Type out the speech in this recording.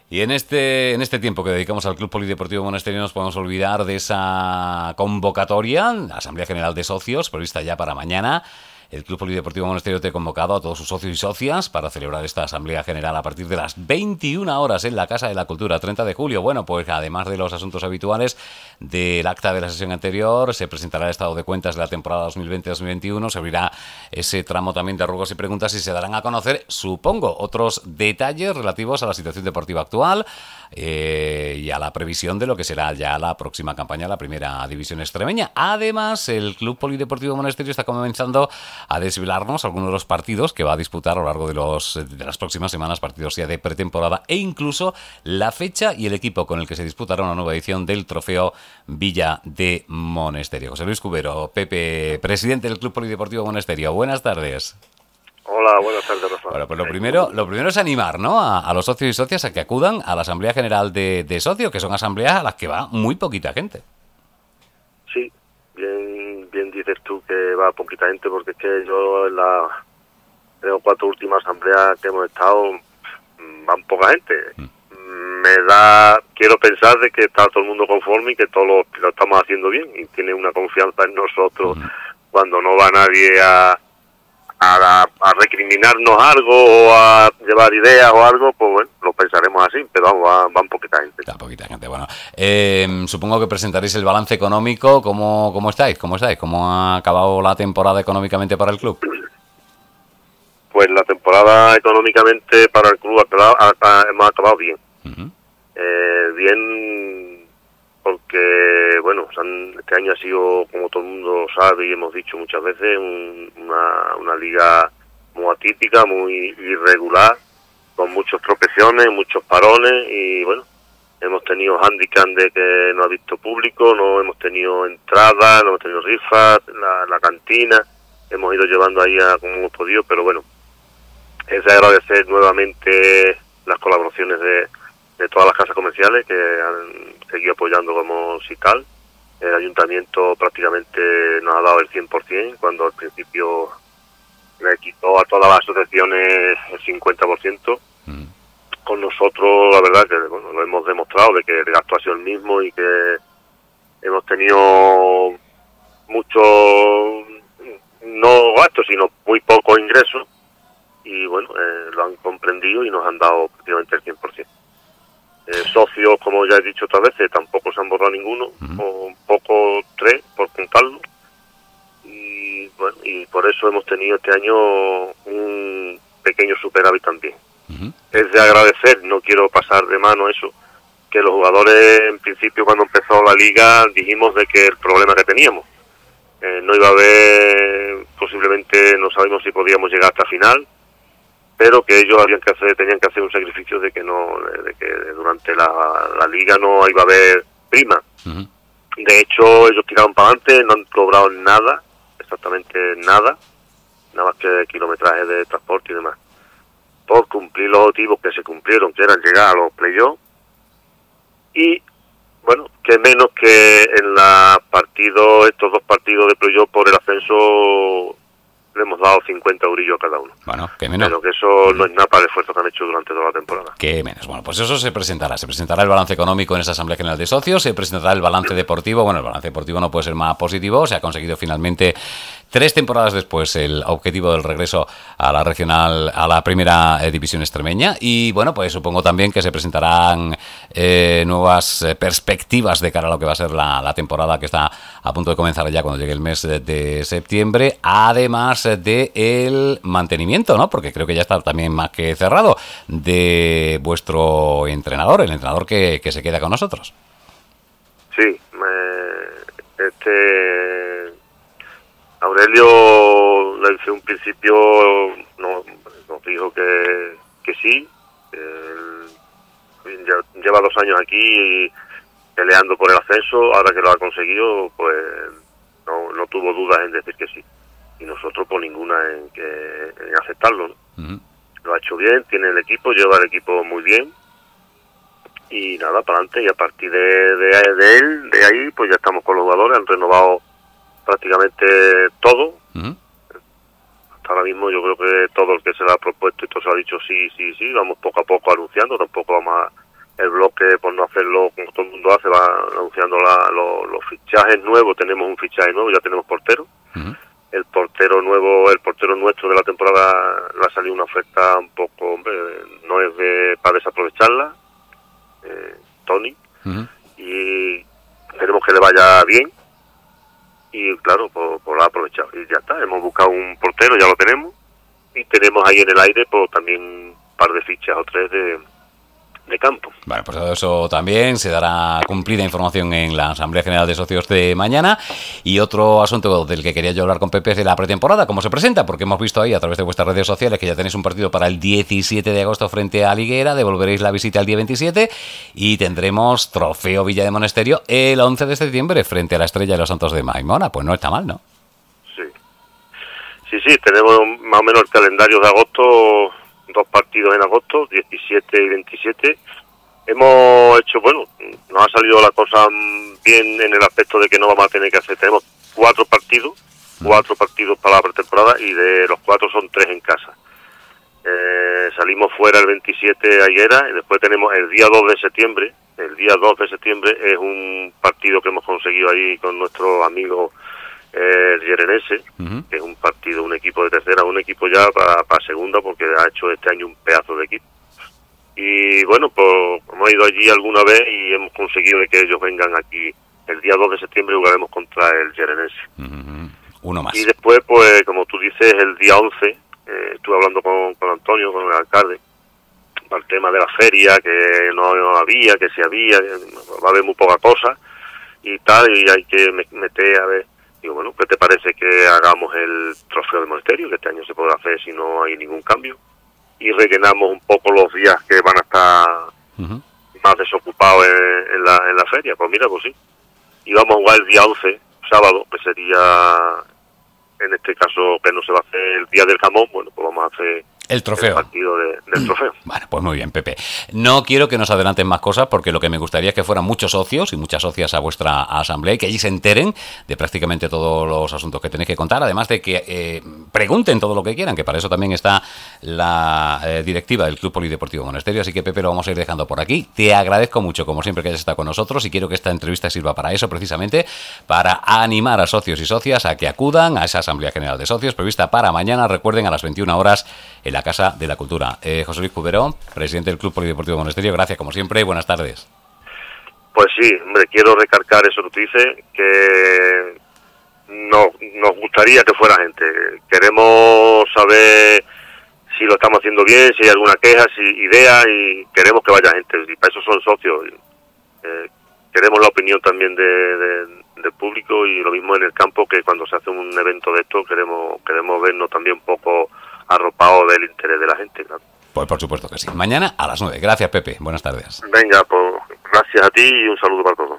Y en este tiempo que dedicamos al Club Polideportivo Monasterio nos podemos olvidar de esa convocatoria, la Asamblea General de Socios, prevista ya para mañana. El Club Polideportivo Monasterio te ha convocado a todos sus socios y socias para celebrar esta Asamblea General a partir de las 21 horas en la Casa de la Cultura, 30 de julio. Bueno, pues además de los asuntos habituales del acta de la sesión anterior, se presentará el estado de cuentas de la temporada 2020-2021, se abrirá ese tramo también de ruegos y preguntas y se darán a conocer, supongo, otros detalles relativos a la situación deportiva actual y a la previsión de lo que será ya la próxima campaña, la primera división extremeña. Además, el Club Polideportivo Monasterio está comenzando a desvelarnos algunos de los partidos que va a disputar a lo largo de las próximas semanas, partidos ya de pretemporada, e incluso la fecha y el equipo con el que se disputará una nueva edición del Trofeo Villa de Monesterio. José Luis Cubero, Pepe, presidente del Club Polideportivo Monesterio, buenas tardes. Hola, buenas tardes, Rafa. Bueno, pues lo primero es animar, ¿no?, a los socios y socias a que acudan a la Asamblea General de Socios, que son asambleas a las que va muy poquita gente. Sí, bien dices tú que va poquita gente, porque es que yo en las 3 o 4 últimas asambleas que hemos estado van poca gente. Quiero pensar de que está todo el mundo conforme y que todos lo estamos haciendo bien y tiene una confianza en nosotros cuando no va nadie a recriminarnos algo o a llevar ideas o algo, pues bueno, lo pensaremos así, pero vamos, van poquita gente. Está poquita gente, bueno. Supongo que presentaréis el balance económico. ¿Cómo estáis? ¿Cómo ha acabado la temporada económicamente para el club? Pues la temporada económicamente para el club hemos acabado bien. Bien porque, bueno, este año ha sido, como todo el mundo sabe y hemos dicho muchas veces, una liga muy atípica, muy irregular, con muchos tropezones, muchos parones y, bueno, hemos tenido handicap de que no ha visto público, no hemos tenido entradas, no hemos tenido rifas, la cantina, hemos ido llevando ahí a como hemos podido, pero bueno, es de agradecer nuevamente las colaboraciones de todas las casas comerciales que han seguido apoyando como Sical. El ayuntamiento prácticamente nos ha dado el 100%, cuando al principio le quitó a todas las asociaciones el 50%. Con nosotros, la verdad que bueno, lo hemos demostrado, de que el gasto ha sido el mismo y que hemos tenido mucho, no gastos, sino muy pocos ingresos, y bueno, lo han comprendido y nos han dado prácticamente el 100%. Socios, como ya he dicho otras veces, tampoco se han borrado ninguno, o un poco 3 por contarlo, y bueno, y por eso hemos tenido este año un pequeño superávit también. Es de agradecer, no quiero pasar de mano eso, que los jugadores en principio cuando empezó la liga dijimos de que el problema que teníamos no iba a haber, posiblemente no sabemos si podíamos llegar hasta final, pero que ellos tenían que hacer un sacrificio de que durante la liga no iba a haber prima. De hecho, ellos tiraron para adelante, no han cobrado nada, exactamente nada más que kilometraje de transporte y demás, por cumplir los objetivos que se cumplieron, que eran llegar a los playoffs. Y bueno, que menos que en estos 2 partidos de playoff por el ascenso le hemos dado 50 eurillos a cada uno. Bueno, que menos. Pero que eso no es nada para el esfuerzo que han hecho durante toda la temporada. Que menos. Bueno, pues eso se presentará el balance económico en esa Asamblea General de Socios, se presentará el balance deportivo. Bueno, el balance deportivo no puede ser más positivo, se ha conseguido finalmente 3 temporadas después el objetivo del regreso a la regional, a la primera división extremeña, y bueno, pues supongo también que se presentarán nuevas perspectivas de cara a lo que va a ser la temporada que está a punto de comenzar ya cuando llegue el mes de septiembre, además de el mantenimiento, ¿no?, porque creo que ya está también más que cerrado, de vuestro entrenador, el entrenador que se queda con nosotros. Sí, Aurelio desde un principio nos dijo que sí. Lleva 2 años aquí peleando por el ascenso. Ahora que lo ha conseguido, pues no tuvo dudas en decir que sí, y nosotros por ninguna en aceptarlo, ¿no? Lo ha hecho bien, tiene el equipo, lleva el equipo muy bien, y nada, para adelante. Y a partir de ahí, pues ya estamos con los jugadores, han renovado prácticamente todo. Hasta ahora mismo yo creo que todo el que se le ha propuesto y todo se ha dicho sí, vamos poco a poco anunciando, tampoco vamos el bloque, por no hacerlo como todo el mundo hace, va anunciando los fichajes nuevos. Tenemos un fichaje nuevo, ya tenemos portero. Uh-huh. El portero nuestro de la temporada, le ha salido una oferta un poco, hombre, no es para desaprovecharla, Tony, uh-huh, y queremos que le vaya bien, y claro, pues la ha aprovechado, y ya está. Hemos buscado un portero, ya lo tenemos, y tenemos ahí en el aire pues también un par de fichas o tres de campo. Bueno, pues todo eso también se dará cumplida información en la Asamblea General de Socios de mañana. Y otro asunto del que quería yo hablar con Pepe es de la pretemporada, cómo se presenta, porque hemos visto ahí a través de vuestras redes sociales que ya tenéis un partido para el 17 de agosto frente a Liguera, devolveréis la visita el día 27 y tendremos trofeo Villa de Monesterio el 11 de septiembre frente a la Estrella de los Santos de Maimona. Pues no está mal, ¿no? Sí, tenemos más o menos el calendario de agosto. 2 partidos en agosto, 17 y 27. Hemos hecho, nos ha salido la cosa bien en el aspecto de que no vamos a tener que hacer. Tenemos 4 partidos para la pretemporada, y de los 4 son 3 en casa. Salimos fuera el 27 a Higuera, y después tenemos el día 2 de septiembre. El día 2 de septiembre es un partido que hemos conseguido ahí con nuestro amigo el Yerenense, uh-huh, que es un partido, un equipo de tercera, un equipo ya para segunda, porque ha hecho este año un pedazo de equipo. Y pues hemos ido allí alguna vez y hemos conseguido de que ellos vengan aquí. El día 2 de septiembre jugaremos contra el Yerenense. uh-huh. Uno más. Y después, pues como tú dices, el día 11, estuve hablando con Antonio, con el alcalde, para el tema de la feria, que no había, que sí había, que va a haber muy poca cosa y tal, y hay que meter, a ver. Digo, ¿qué te parece que hagamos el trofeo del Monesterio? Que este año se podrá hacer si no hay ningún cambio. Y rellenamos un poco los días que van a estar uh-huh, más desocupados en la feria. Pues mira, pues sí. Y vamos a jugar el día 11, sábado, que sería, en este caso, que no se va a hacer el día del jamón. Pues vamos a hacer el trofeo. El partido del trofeo. Bueno, pues muy bien, Pepe. No quiero que nos adelanten más cosas, porque lo que me gustaría es que fueran muchos socios y muchas socias a vuestra asamblea y que allí se enteren de prácticamente todos los asuntos que tenéis que contar, además de que pregunten todo lo que quieran, que para eso también está la directiva del Club Polideportivo Monesterio. Así que, Pepe, lo vamos a ir dejando por aquí. Te agradezco mucho, como siempre, que hayas estado con nosotros, y quiero que esta entrevista sirva para eso, precisamente, para animar a socios y socias a que acudan a esa Asamblea General de Socios prevista para mañana, recuerden, a las 21 horas en la Casa de la Cultura. José Luis Cubero, presidente del Club Polideportivo Monesterio, gracias como siempre y buenas tardes. Pues sí, hombre, quiero recalcar eso que tú dices, que nos gustaría que fuera gente. Queremos saber si lo estamos haciendo bien, si hay alguna queja, si ideas, y queremos que vaya gente, y para eso son socios. Queremos la opinión también del público, y lo mismo en el campo, que cuando se hace un evento de esto queremos vernos también un poco arropados del interés de la gente, claro. Pues por supuesto que sí. Mañana a las 9. Gracias, Pepe. Buenas tardes. Venga, pues gracias a ti y un saludo para todos.